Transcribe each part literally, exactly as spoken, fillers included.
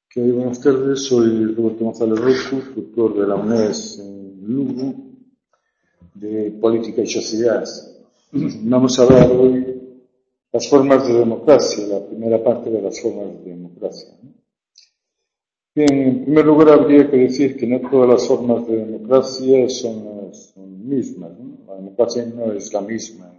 Que buenas tardes, soy Roberto González Rocco, tutor de la UNES en Lugo, de Política y Sociedad. Vamos a hablar hoy las formas de democracia, la primera parte de las formas de democracia. Bien, en primer lugar habría que decir que no todas las formas de democracia son las mismas, ¿no? La democracia no es la misma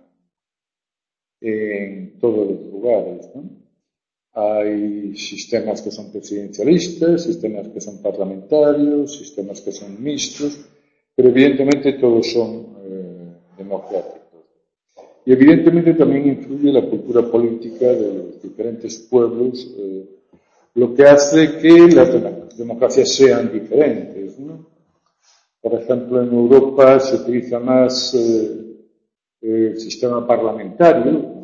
en todos los lugares, ¿no? Hay sistemas que son presidencialistas, sistemas que son parlamentarios, sistemas que son mixtos, pero evidentemente todos son eh, democráticos. Y evidentemente también influye la cultura política de los diferentes pueblos, eh, lo que hace que las democracias sean diferentes, ¿no? Por ejemplo, en Europa se utiliza más eh, el sistema parlamentario,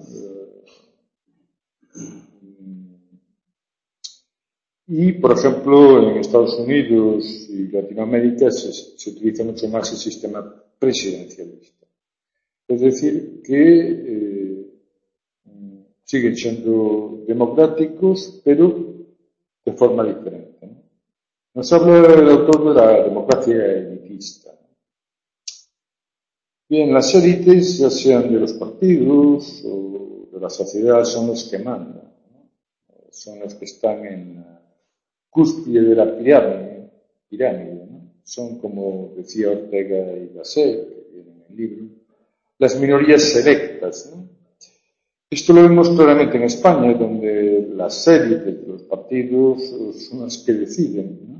y, por ejemplo, en Estados Unidos y Latinoamérica se, se utiliza mucho más el sistema presidencialista. Es decir, que eh, siguen siendo democráticos, pero de forma diferente, ¿no? Nos habla el autor de la democracia elitista. Bien, las élites, ya sean de los partidos o de la sociedad, son los que mandan, ¿no? Son los que están en cúspide de la pirámide, pirámide, ¿no? Son, como decía Ortega y Gasset, que viene en el libro, las minorías selectas, ¿no? Esto lo vemos claramente en España, donde las élites de los partidos son las que deciden, ¿no?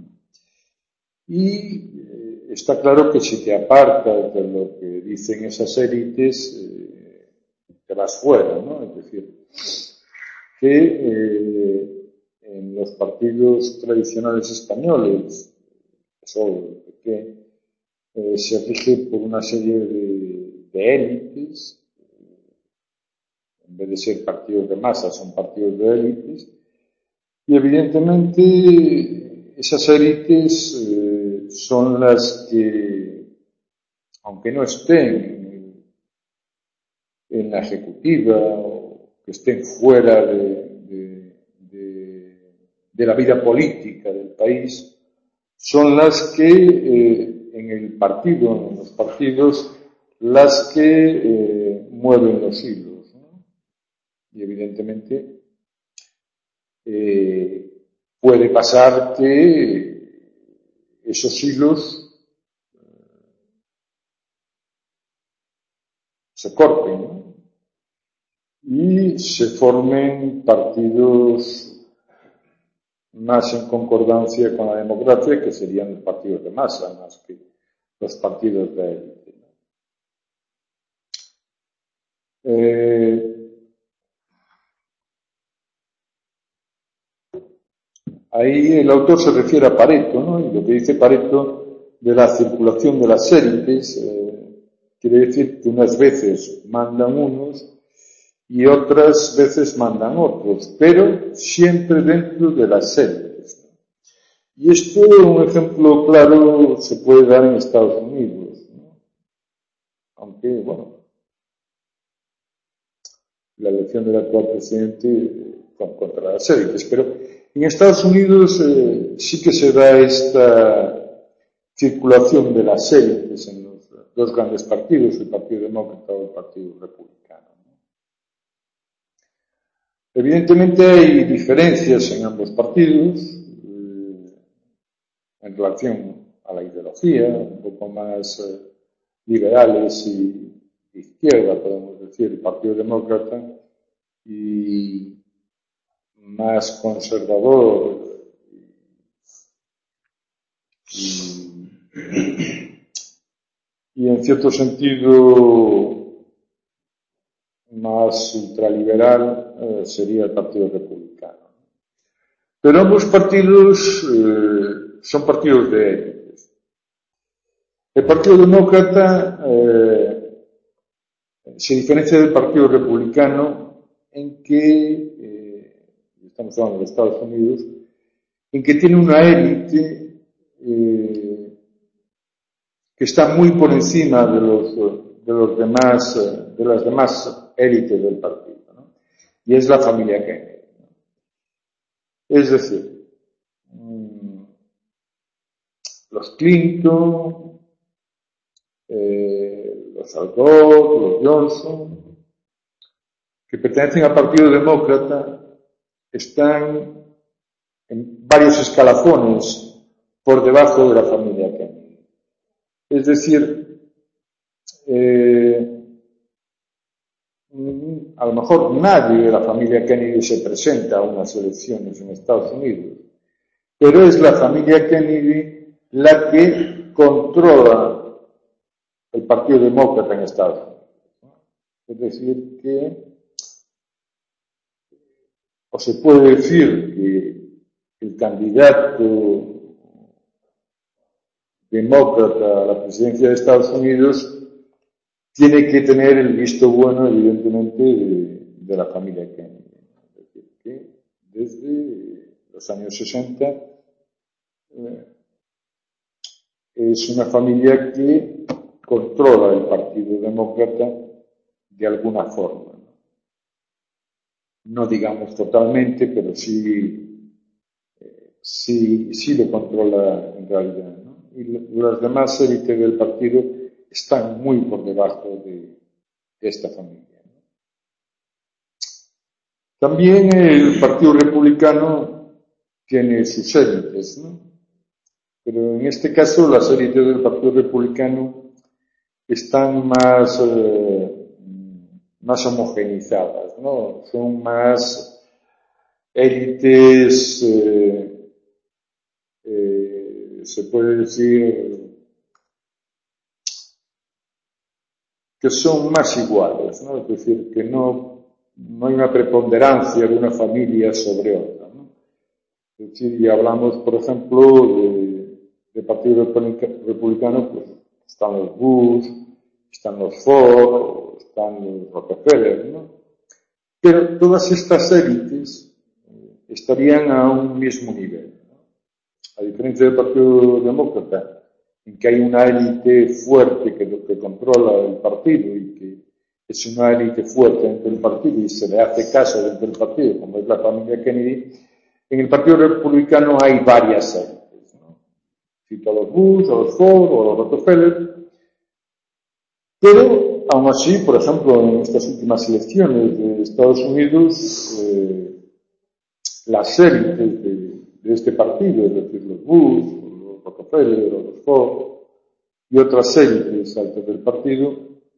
Y eh, está claro que si te apartas de lo que dicen esas élites, eh, te vas fuera, ¿no? Es decir, que eh, en los partidos tradicionales españoles, P S O E, P P, eh, se rige por una serie de, de élites. En vez de ser partidos de masa, son partidos de élites. Y evidentemente esas élites eh, son las que, aunque no estén en la ejecutiva o que estén fuera de, de, de, de la vida política del país, son las que eh, en el partido, en los partidos, las que eh, mueven los hilos, ¿no? Y evidentemente eh, puede pasar que esos hilos eh, se corten, ¿no? Y se formen partidos más en concordancia con la democracia, que serían los partidos de masa, más que los partidos de élite, ¿no? Eh, ahí el autor se refiere a Pareto, ¿no? Y lo que dice Pareto de la circulación de las élites eh, quiere decir que unas veces mandan unos y otras veces mandan otros, pero siempre dentro de las élites. Y esto, un ejemplo claro, se puede dar en Estados Unidos, ¿no? Aunque, bueno, la elección del actual presidente con, contra las élites, pero en Estados Unidos eh, sí que se da esta circulación de las élites en los dos grandes partidos, el Partido Demócrata o el Partido Republicano, ¿no? Evidentemente hay diferencias en ambos partidos eh, en relación a la ideología, un poco más eh, liberales y de izquierda, podemos decir, el Partido Demócrata, y más conservador y, y en cierto sentido más ultraliberal eh, sería el Partido Republicano. Pero ambos partidos eh, son partidos de élites. El Partido Demócrata eh, se diferencia del Partido Republicano en que, eh, estamos hablando de Estados Unidos, en que tiene una élite eh, que está muy por encima de los, de los demás, de las demás élites del partido, ¿no? Y es la familia Kennedy, ¿no? Es decir, los Clinton, eh, los Al Gore, los Johnson, que pertenecen al Partido Demócrata, están en varios escalafones por debajo de la familia Kennedy. Es decir, eh, a lo mejor nadie de la familia Kennedy se presenta a unas elecciones en Estados Unidos, pero es la familia Kennedy la que controla el Partido Demócrata en Estados Unidos. Es decir, que o se puede decir que el candidato demócrata a la presidencia de Estados Unidos tiene que tener el visto bueno, evidentemente, de, de la familia Kennedy. Es decir, que desde los años sesenta eh, es una familia que controla el Partido Demócrata de alguna forma. No digamos totalmente, pero sí, eh, sí, sí lo controla en realidad, ¿no? Y las demás élites del partido están muy por debajo de, de esta familia, ¿no? También el Partido Republicano tiene sus élites, ¿no? Pero en este caso las élites del Partido Republicano están más... Eh, más homogenizadas, ¿no? Son más élites, eh, eh, se puede decir, que son más iguales, ¿no? Es decir, que no, no hay una preponderancia de una familia sobre otra, ¿no? Es decir, y hablamos, por ejemplo, de, de Partido Republicano, pues están los Bush, están los Ford, están los Rockefeller, ¿no? Pero todas estas élites eh, estarían a un mismo nivel, ¿no? A diferencia del Partido Demócrata, en que hay una élite fuerte que, que controla el partido y que es una élite fuerte dentro del partido y se le hace caso dentro del partido, como es la familia Kennedy, en el Partido Republicano hay varias élites, ¿no? Cito a los Bush, a los Ford o a los Rockefeller, pero aún así, por ejemplo, en estas últimas elecciones de Estados Unidos, eh, las élites de, de este partido, es decir, los Bush, los Rockefeller, los Ford y otras élites altas del partido,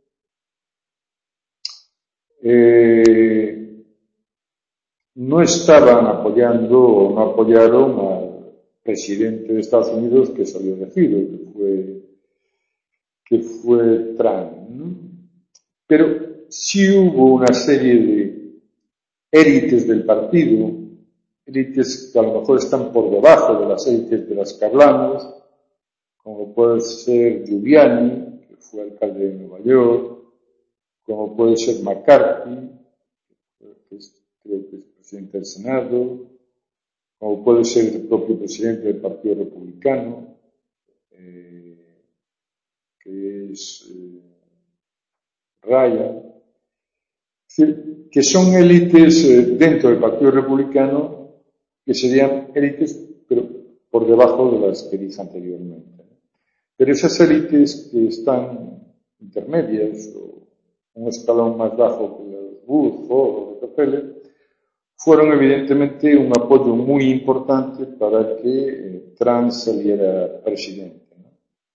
eh, no estaban apoyando o no apoyaron al presidente de Estados Unidos que salió elegido, que fue, que fue Trump, ¿no? Pero sí hubo una serie de élites del partido, élites que a lo mejor están por debajo de las élites de las que hablamos, como puede ser Giuliani, que fue alcalde de Nueva York, como puede ser McCarthy, que es, creo que es presidente del Senado, como puede ser el propio presidente del Partido Republicano, eh, que es... Eh, Raya, que son élites eh, dentro del Partido Republicano que serían élites, pero por debajo de las que dije anteriormente. Pero esas élites que están intermedias o un escalón más bajo que los Bush, Ford o Rockefeller, fueron evidentemente un apoyo muy importante para que eh, Trump saliera presidente, ¿no?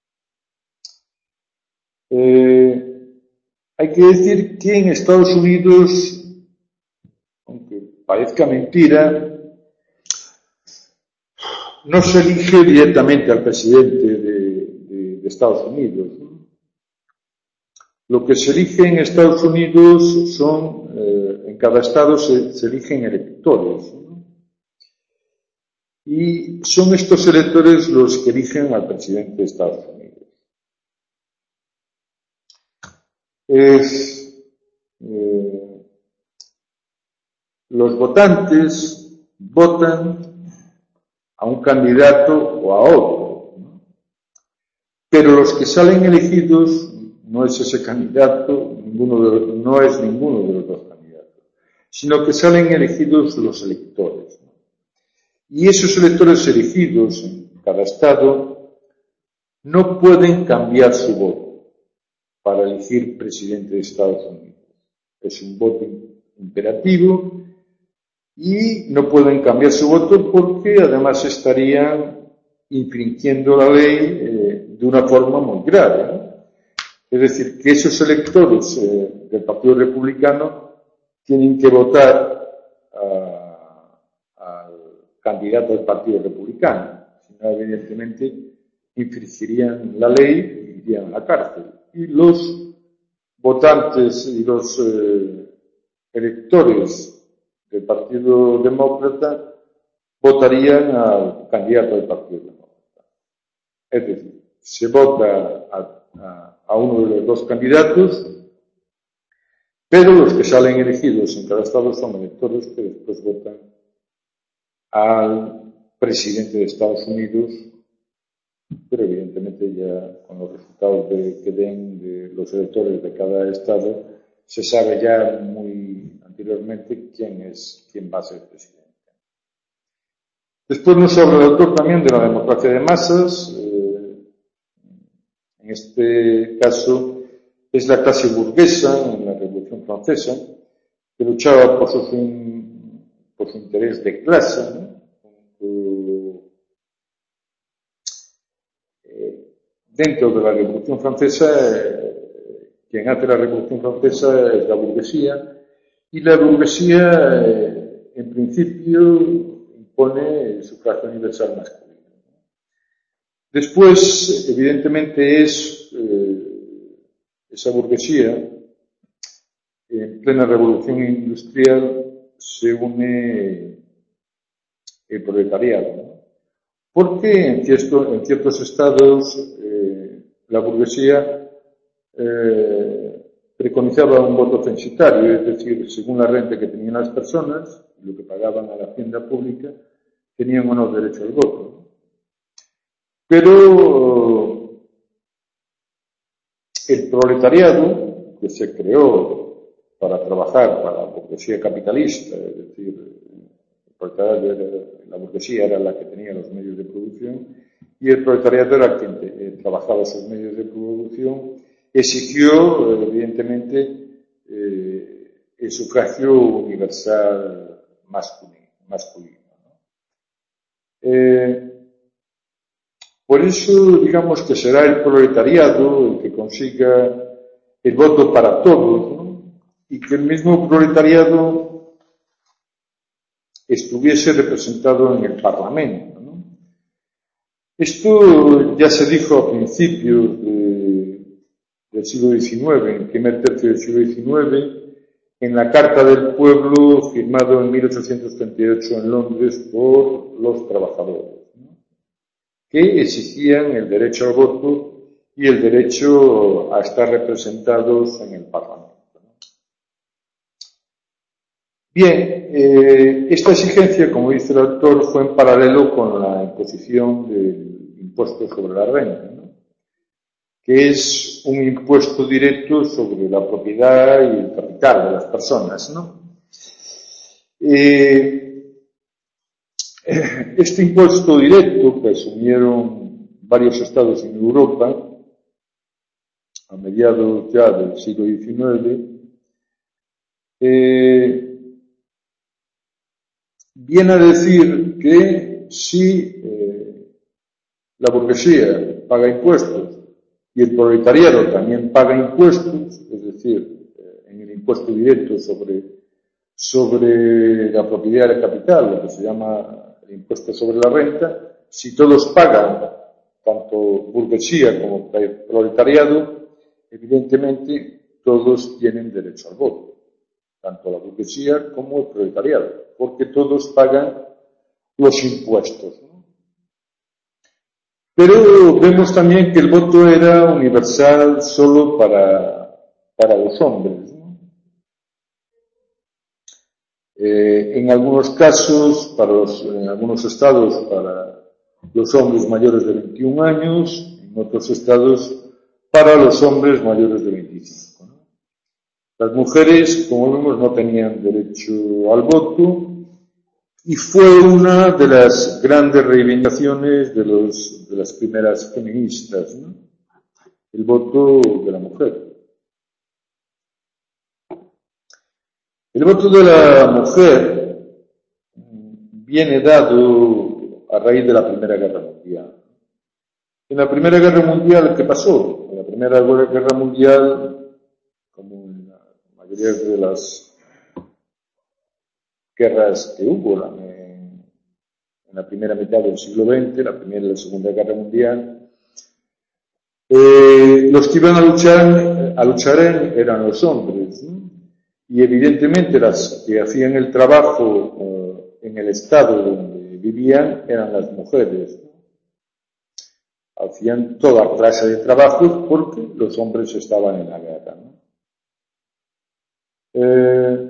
Eh, Hay que decir que en Estados Unidos, aunque parezca mentira, no se elige directamente al presidente de, de, de Estados Unidos, ¿no? Lo que se elige en Estados Unidos son, eh, en cada estado se, se eligen electores, ¿no? Y son estos electores los que eligen al presidente de Estados Unidos. Es... Eh, los votantes votan a un candidato o a otro, ¿no? Pero los que salen elegidos no es ese candidato, ninguno de los, no es ninguno de los dos candidatos, sino que salen elegidos los electores, ¿no? Y esos electores elegidos en cada estado no pueden cambiar su voto para elegir presidente de Estados Unidos. Es un voto imperativo y no pueden cambiar su voto porque además estarían infringiendo la ley eh, de una forma muy grave, ¿no? Es decir, que esos electores eh, del Partido Republicano tienen que votar al candidato del Partido Republicano, si no, evidentemente infringirían la ley y irían a la cárcel. Y los votantes y los eh, electores del Partido Demócrata votarían al candidato del Partido Demócrata. Es decir, se vota a, a, a uno de los dos candidatos, pero los que salen elegidos en cada estado son electores que después votan al presidente de Estados Unidos, pero evidentemente ya con los resultados de, que den de los electores de cada estado se sabe ya muy anteriormente quién es quién va a ser presidente. Después nos habla el autor también de la democracia de masas. Eh, en este caso es la clase burguesa en la Revolución Francesa que luchaba por su, fin, por su interés de clase, ¿no? Dentro de la Revolución Francesa, eh, quien hace la Revolución Francesa es la burguesía, y la burguesía, eh, en principio, impone el sufragio universal masculino. Después, evidentemente, es eh, esa burguesía, en plena Revolución Industrial, se une el proletariado, ¿no? Porque en, cierto, en ciertos estados eh, la burguesía eh, preconizaba un voto censitario, es decir, según la renta que tenían las personas y lo que pagaban a la hacienda pública, tenían o no derecho al voto. Pero el proletariado, que se creó para trabajar para la burguesía capitalista, es decir, la burguesía era la que tenía los medios de producción y el proletariado era quien eh, trabajaba esos medios de producción, exigió, eh, evidentemente, eh, el sufragio universal masculino. masculino, ¿no? eh, por eso, digamos que será el proletariado el que consiga el voto para todos, ¿no? Y que el mismo proletariado estuviese representado en el Parlamento, ¿no? Esto ya se dijo a principios de, del siglo diecinueve, en el primer tercio del siglo diecinueve, en la Carta del Pueblo, firmado en mil ochocientos treinta y ocho en Londres por los trabajadores, ¿no? Que exigían el derecho al voto y el derecho a estar representados en el Parlamento. Bien, eh, esta exigencia, como dice el autor, fue en paralelo con la imposición del impuesto sobre la renta, ¿no? Que es un impuesto directo sobre la propiedad y el capital de las personas, ¿no? Eh, este impuesto directo que asumieron varios estados en Europa a mediados ya del siglo diecinueve, eh, viene a decir que si eh, la burguesía paga impuestos y el proletariado también paga impuestos, es decir, eh, en el impuesto directo sobre, sobre la propiedad del capital, lo que se llama el impuesto sobre la renta, si todos pagan, tanto burguesía como proletariado, evidentemente todos tienen derecho al voto, tanto la burguesía como el proletariado, porque todos pagan los impuestos, ¿no? Pero vemos también que el voto era universal solo para, para los hombres, ¿no? Eh, en algunos casos, para los, en algunos estados, para los hombres mayores de veintiún años, en otros estados, para los hombres mayores de veinticinco, ¿no? Las mujeres, como vemos, no tenían derecho al voto y fue una de las grandes reivindicaciones de, los, de las primeras feministas, ¿no? El voto de la mujer. El voto de la mujer viene dado a raíz de la Primera Guerra Mundial. En la Primera Guerra Mundial, ¿qué pasó? En la Primera Guerra Mundial, como en la mayoría de las guerras que hubo en, en la primera mitad del siglo veinte, la Primera y la Segunda Guerra Mundial, eh, los que iban a luchar, a luchar eran los hombres, ¿no? Y evidentemente las que hacían el trabajo eh, en el estado donde vivían eran las mujeres, ¿no? Hacían toda clase de trabajos porque los hombres estaban en la guerra, ¿no? Eh,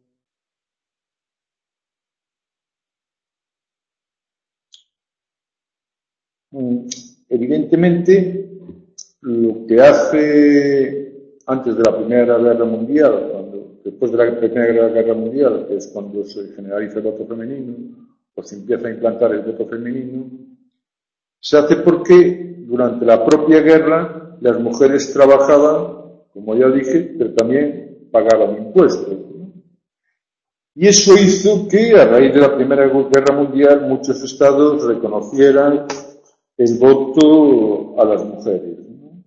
evidentemente, lo que hace antes de la Primera Guerra Mundial, cuando, después de la Primera Guerra Mundial, que es cuando se generaliza el voto femenino, o se empieza a implantar el voto femenino, se hace porque durante la propia guerra las mujeres trabajaban, como ya dije, pero también pagaban impuestos, ¿no? Y eso hizo que, a raíz de la Primera Guerra Mundial, muchos estados reconocieran el voto a las mujeres, ¿no?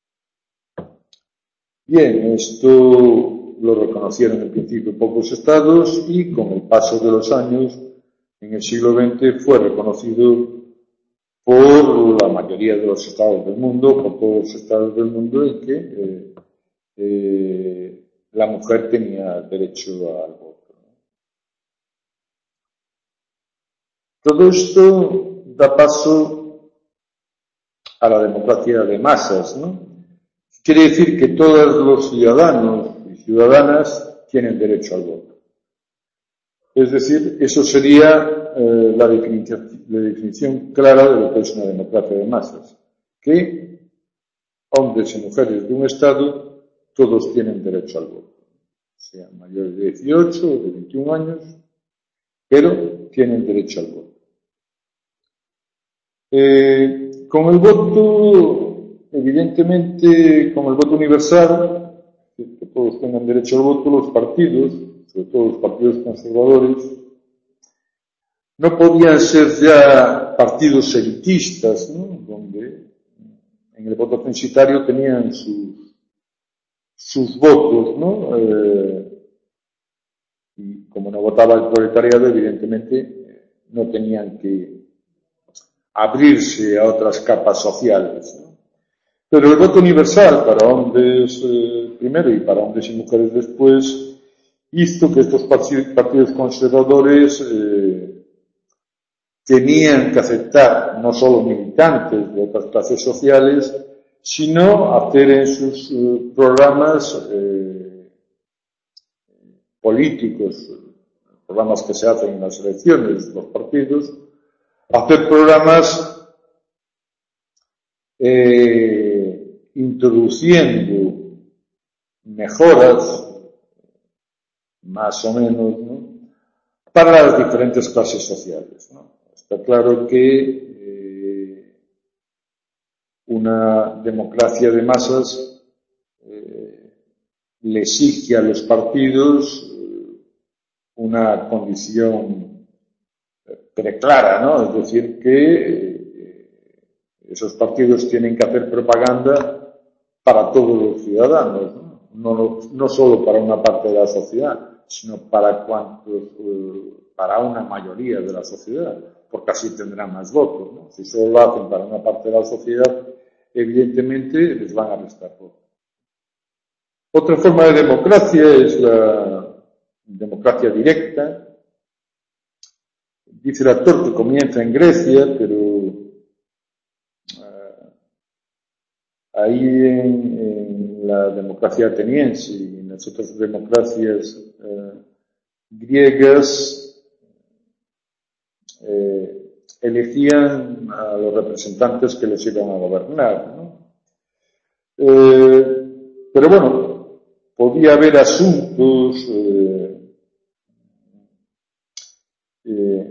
Bien, esto lo reconocieron en principio pocos estados y con el paso de los años, en el siglo veinte, fue reconocido por la mayoría de los estados del mundo, por todos los estados del mundo, en que eh, eh, la mujer tenía derecho al voto, ¿no? Todo esto da paso a la democracia de masas, ¿no? Quiere decir que todos los ciudadanos y ciudadanas tienen derecho al voto. Es decir, eso sería eh, la, definición, la definición clara de lo que es una democracia de masas. Que hombres y mujeres de un Estado, todos tienen derecho al voto. Sean mayores de dieciocho o de veintiún años, pero tienen derecho al voto. Eh, con el voto, evidentemente, con el voto universal, que todos tengan derecho al voto, los partidos, sobre todo los partidos conservadores, no podían ser ya partidos elitistas, ¿no? Donde en el voto censitario tenían sus, sus votos, ¿no? Eh, y como no votaba el proletariado, evidentemente no tenían que abrirse a otras capas sociales, ¿no? Pero el voto universal para hombres eh, primero y para hombres y mujeres después hizo que estos partidos conservadores eh, tenían que aceptar no solo militantes de otras clases sociales, sino hacer en sus eh, programas eh, políticos, programas que se hacen en las elecciones de los partidos, hacer programas eh, introduciendo mejoras, más o menos, ¿no?, para las diferentes clases sociales, ¿no? Está claro que eh, una democracia de masas eh, le exige a los partidos eh, una condición preclara, ¿no? Es decir, que eh, esos partidos tienen que hacer propaganda para todos los ciudadanos, ¿no? No, no solo para una parte de la sociedad, sino para cuantos, eh, para una mayoría de la sociedad, porque así tendrán más votos, ¿no? Si solo lo hacen para una parte de la sociedad, evidentemente les van a restar votos. Otra forma de democracia es la democracia directa. Dice el autor que comienza en Grecia, pero uh, ahí en, en la democracia ateniense y en las otras democracias uh, griegas eh, elegían a los representantes que les iban a gobernar, ¿no? Eh, pero bueno, podía haber asuntos eh, eh,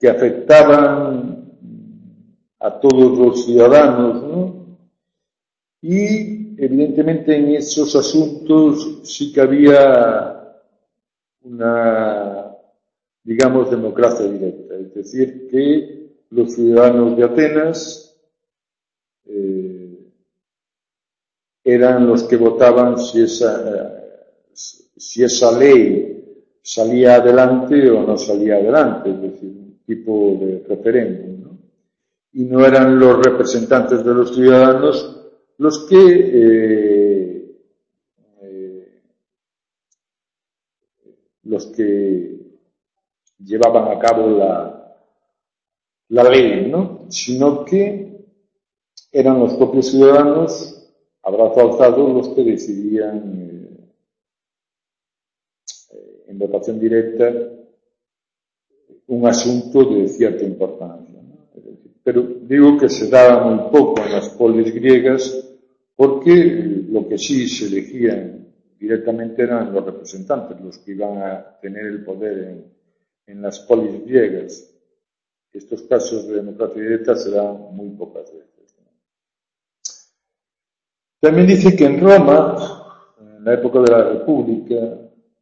que afectaban a todos los ciudadanos, ¿no? Y evidentemente en esos asuntos sí que había una, digamos, democracia directa, es decir, que los ciudadanos de Atenas eh, eran los que votaban si esa, si esa ley salía adelante o no salía adelante, es decir, un tipo de referéndum, ¿no? Y no eran los representantes de los ciudadanos los que eh, eh, los que llevaban a cabo la, la ley, ¿no? Sino que eran los propios ciudadanos, a brazo alzado, los que decidían eh, en votación directa un asunto de cierta importancia, ¿no? Pero digo que se daba muy poco en las polis griegas porque lo que sí se elegían directamente eran los representantes, los que iban a tener el poder en, en las polis griegas. Estos casos de democracia directa se dan muy pocas veces, ¿no? También dice que en Roma, en la época de la República,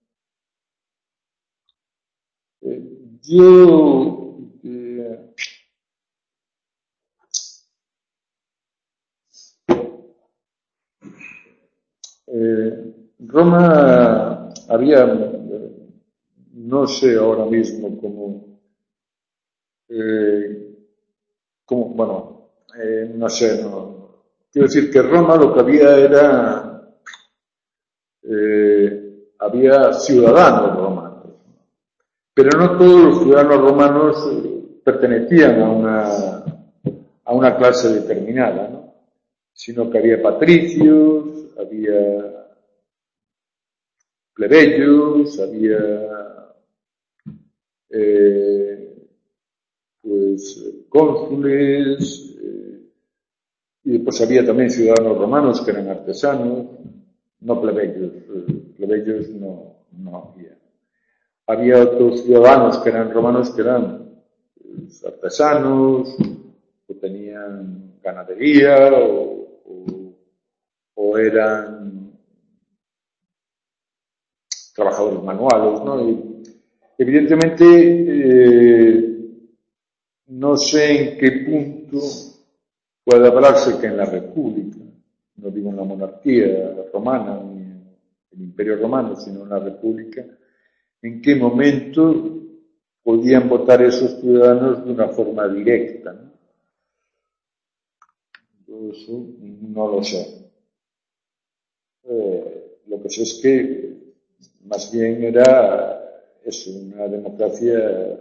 eh, yo eh, eh, Roma había, no sé ahora mismo cómo, eh, cómo bueno, eh, no sé, no, quiero decir que Roma lo que había era, eh, había ciudadanos romanos, pero no todos los ciudadanos romanos eh, pertenecían a una, a una clase determinada, ¿no? Sino que había patricios, había plebeyos, había eh, pues cónsules, eh, y después había también ciudadanos romanos que eran artesanos, no plebeyos, eh, plebeyos no, no había. Había otros ciudadanos que eran romanos que eran pues, artesanos, o tenían ganadería, o, o, o eran trabajadores manuales, ¿no? Y evidentemente, eh, no sé en qué punto puede hablarse que en la República, no digo en la monarquía romana, ni en el Imperio Romano, sino en la República, en qué momento podían votar esos ciudadanos de una forma directa, ¿no? Eso no lo sé. Eh, lo que sé es que más bien era eso, una democracia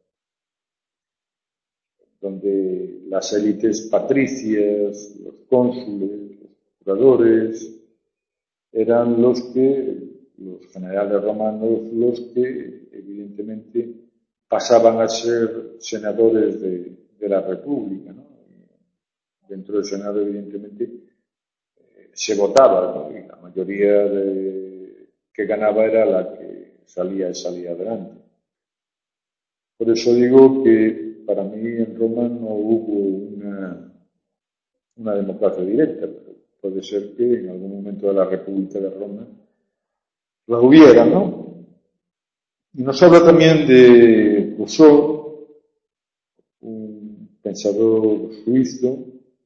donde las élites patricias, los cónsules, los procuradores, eran los que, los generales romanos, los que evidentemente pasaban a ser senadores de, de la República, ¿no? Dentro del Senado, evidentemente, eh, se votaba, ¿no? Y la mayoría de, que ganaba era la que salía y salía adelante. Por eso digo que para mí en Roma no hubo una, una democracia directa, pero puede ser que en algún momento de la República de Roma la hubiera, ¿no? Y nos habla también de Rousseau, un pensador suizo,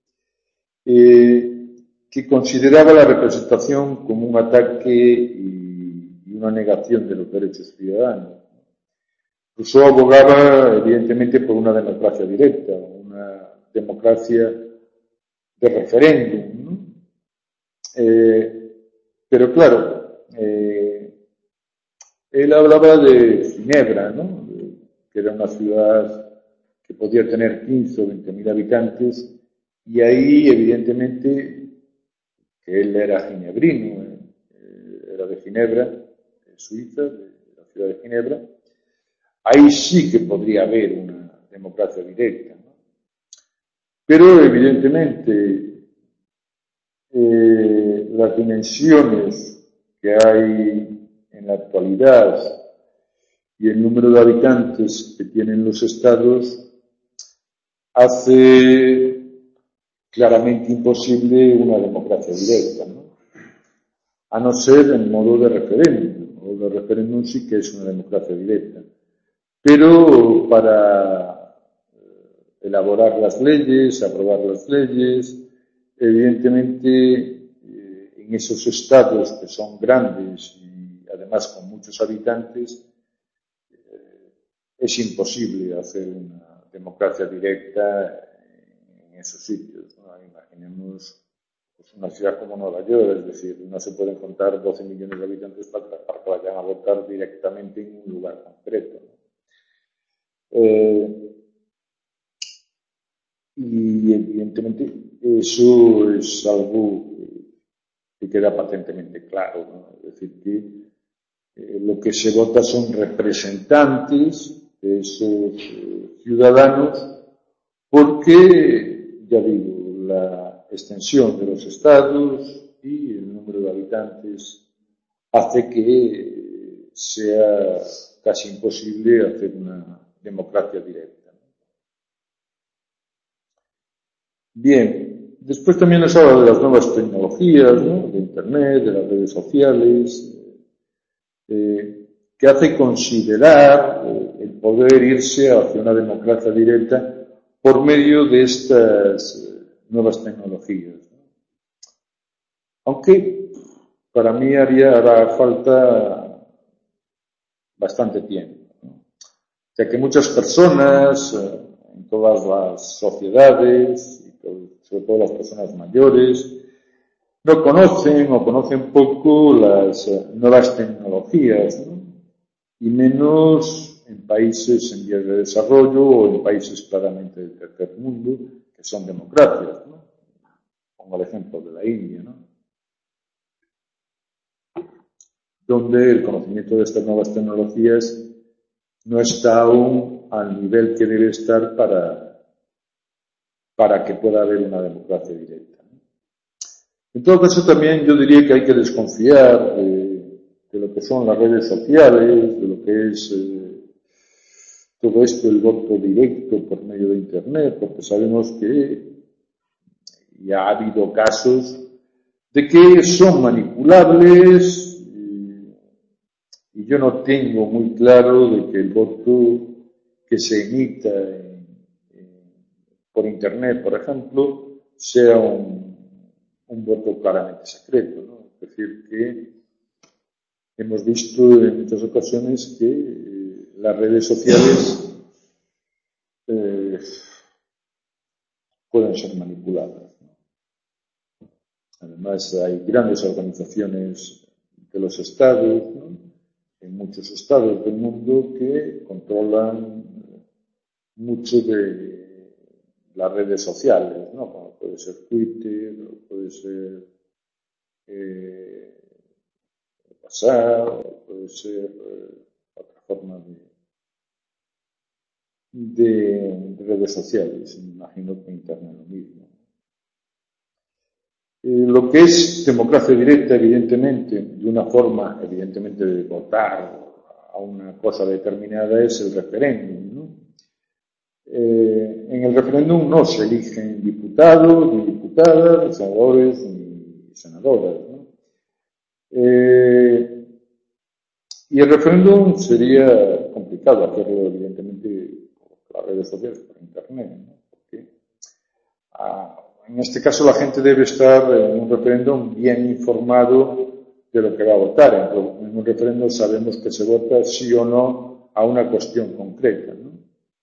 eh, que consideraba la representación como un ataque y, y una negación de los derechos ciudadanos. Rousseau abogaba, evidentemente, por una democracia directa, una democracia de referéndum, ¿no? Eh, pero claro, eh, él hablaba de Ginebra, ¿no? De, que era una ciudad que podía tener quince o veinte mil habitantes, y ahí, evidentemente, que él era ginebrino, eh, era de Ginebra, de Suiza, de la ciudad de Ginebra, ahí sí que podría haber una democracia directa, ¿no? Pero evidentemente eh, las dimensiones que hay en la actualidad y el número de habitantes que tienen los estados hace claramente imposible una democracia directa, ¿no? A no ser en modo de referéndum. El modo de referéndum sí que es una democracia directa. Pero para elaborar las leyes, aprobar las leyes, evidentemente en esos estados que son grandes y además con muchos habitantes, es imposible hacer una democracia directa en esos sitios, ¿no? Imaginemos pues, una ciudad como Nueva York, es decir, no se pueden contar doce millones de habitantes para, para que vayan a votar directamente en un lugar concreto, ¿no? Eh, y evidentemente eso es algo que queda patentemente claro, ¿no? Es decir, que eh, lo que se vota son representantes de esos eh, ciudadanos porque, ya digo, la extensión de los estados y el número de habitantes hace que sea casi imposible hacer una democracia directa. Bien, después también nos habla de las nuevas tecnologías, ¿no? De Internet, de las redes sociales, eh, que hace considerar eh, el poder irse hacia una democracia directa por medio de estas eh, nuevas tecnologías, ¿no? Aunque para mí haría hará falta bastante tiempo, ¿no? Ya que muchas personas eh, en todas las sociedades, y todo, sobre todo las personas mayores, no conocen o conocen poco las eh, nuevas tecnologías, ¿no? Y menos en países en vías de desarrollo o en países claramente del tercer mundo, que son democracias, ¿no? Pongo el ejemplo de la India, ¿no? Donde el conocimiento de estas nuevas tecnologías no está aún al nivel que debe estar para, para que pueda haber una democracia directa, ¿no? En todo caso, también yo diría que hay que desconfiar de, de lo que son las redes sociales, de lo que es eh, todo esto, el voto directo por medio de Internet, porque sabemos que ya ha habido casos de que son manipulables y, y yo no tengo muy claro de que el voto que se emita en, en, por Internet, por ejemplo, sea un, un voto claramente secreto, ¿no? Es decir, que hemos visto en muchas ocasiones que eh, las redes sociales eh, pueden ser manipuladas, ¿no? Además, hay grandes organizaciones de los estados, ¿no? En muchos estados del mundo que controlan mucho de las redes sociales, ¿no? Como puede ser Twitter, o puede ser eh, WhatsApp, o puede ser eh, otra forma de, de, de redes sociales. Me imagino que Internet lo mismo. Eh, lo que es democracia directa, evidentemente, de una forma, evidentemente, de votar a una cosa determinada es el referéndum, ¿no? Eh, en el referéndum no se eligen diputados, ni diputadas, ni senadores, ni senadoras, ¿no? Eh, y el referéndum sería complicado hacerlo, evidentemente, por las redes sociales, por Internet, ¿no? Porque ah, en este caso la gente debe estar en un referéndum bien informado de lo que va a votar. En un referéndum sabemos que se vota sí o no a una cuestión concreta, ¿no?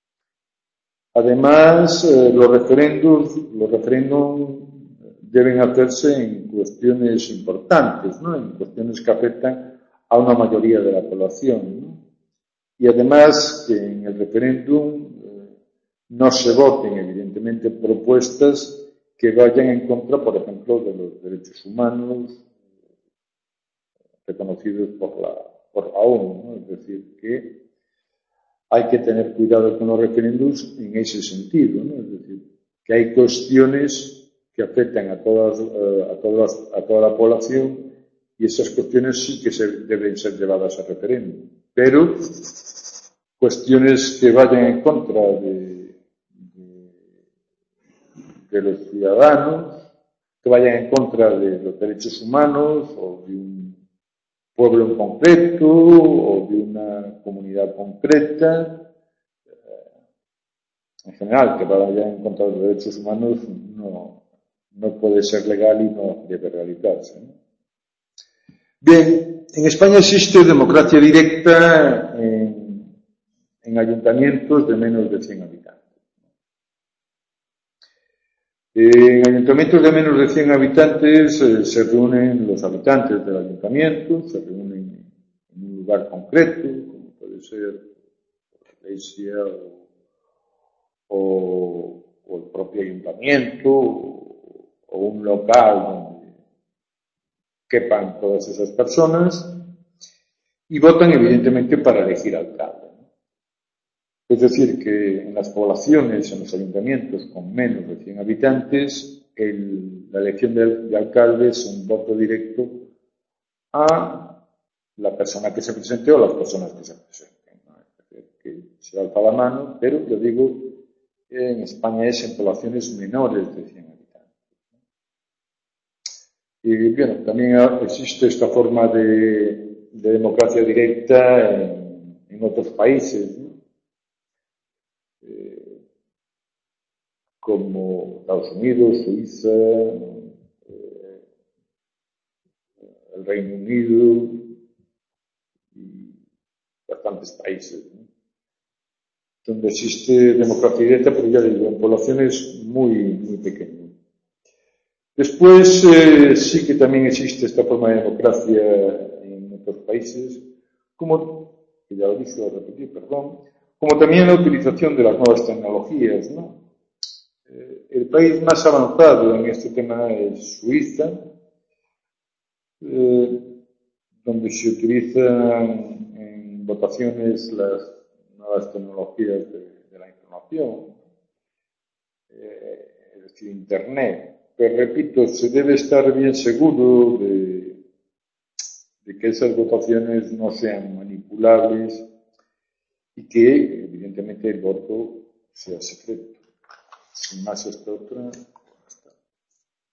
Además, eh, los referéndums, los referéndums deben hacerse en cuestiones importantes, ¿no? En cuestiones que afectan a una mayoría de la población, ¿no? Y además que en el referéndum eh, no se voten, evidentemente, propuestas que vayan en contra, por ejemplo, de los derechos humanos reconocidos por la, por la ONU, ¿no? Es decir, que hay que tener cuidado con los referéndums en ese sentido, ¿no? Es decir, que hay cuestiones que afectan a todas, a todas, a toda la población y esas cuestiones sí que se deben ser llevadas a referéndum. pero cuestiones que vayan en contra de, de, de los ciudadanos, que vayan en contra de los derechos humanos o de un pueblo en concreto o de una comunidad concreta, en general, que vaya en contra de los derechos humanos no, no puede ser legal y no debe realizarse, ¿no? Bien, en España existe democracia directa en, en ayuntamientos de menos de cien habitantes. En ayuntamientos de menos de cien habitantes eh, se reúnen los habitantes del ayuntamiento, se reúnen en un lugar concreto, como puede ser la iglesia o, o, o el propio ayuntamiento o, o un local donde quepan todas esas personas y votan evidentemente para elegir alcalde. Es decir, que en las poblaciones, en los ayuntamientos con menos de cien habitantes, el, la elección de, de alcalde es un voto directo a la persona que se presente o las personas que se presenten, ¿no? Es decir, que se alza la mano, pero yo digo, en España es en poblaciones menores de cien habitantes. Y bueno, también existe esta forma de, de democracia directa en, en otros países, ¿no? Como Estados Unidos, Suiza, eh, el Reino Unido y bastantes países, ¿no? Donde existe democracia directa, pero ya digo, en poblaciones muy, muy pequeñas. Después, eh, sí que también existe esta forma de democracia en otros países, como, que ya lo dije, lo repetí, perdón, como también la utilización de las nuevas tecnologías, ¿no? El país más avanzado en este tema es Suiza, eh, donde se utilizan en votaciones las nuevas tecnologías de, de la información, eh, es decir, Internet. Pero repito, se debe estar bien seguro de, de que esas votaciones no sean manipulables y que, evidentemente, el voto sea secreto. Sin más, esta otra.